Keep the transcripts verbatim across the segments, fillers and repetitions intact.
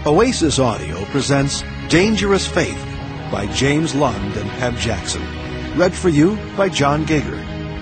Oasis Audio presents Dangerous Faith by James Lund and Peb Jackson. Read for you by John Gager.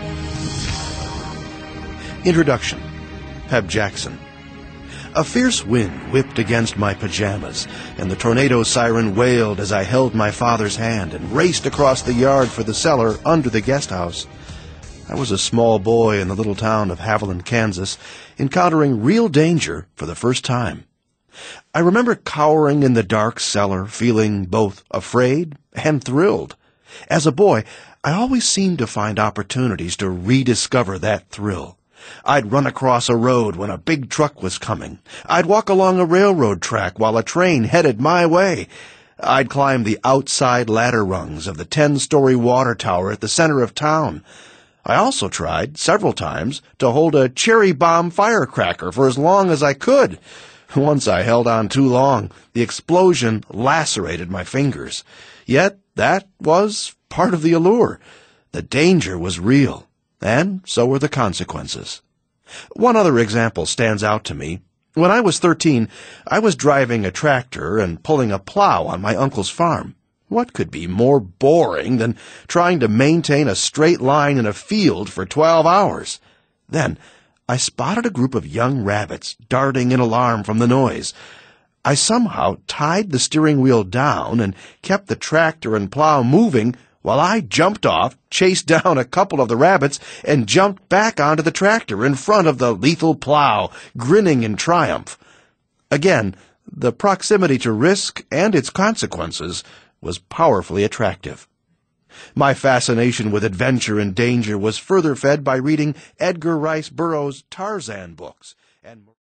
Introduction. Peb Jackson. A fierce wind whipped against my pajamas, and the tornado siren wailed as I held my father's hand and raced across the yard for the cellar under the guest house. I was a small boy in the little town of Haviland, Kansas, encountering real danger for the first time. I remember cowering in the dark cellar, feeling both afraid and thrilled. As a boy, I always seemed to find opportunities to rediscover that thrill. I'd run across a road when a big truck was coming. I'd walk along a railroad track while a train headed my way. I'd climb the outside ladder rungs of the ten-story water tower at the center of town. I also tried, several times, to hold a cherry bomb firecracker for as long as I could. Once I held on too long, the explosion lacerated my fingers. Yet that was part of the allure. The danger was real, and so were the consequences. One other example stands out to me. When I was thirteen, I was driving a tractor and pulling a plow on my uncle's farm. What could be more boring than trying to maintain a straight line in a field for twelve hours? Then I spotted a group of young rabbits darting in alarm from the noise. I somehow tied the steering wheel down and kept the tractor and plow moving while I jumped off, chased down a couple of the rabbits, and jumped back onto the tractor in front of the lethal plow, grinning in triumph. Again, the proximity to risk and its consequences was powerfully attractive. My fascination with adventure and danger was further fed by reading Edgar Rice Burroughs' Tarzan books and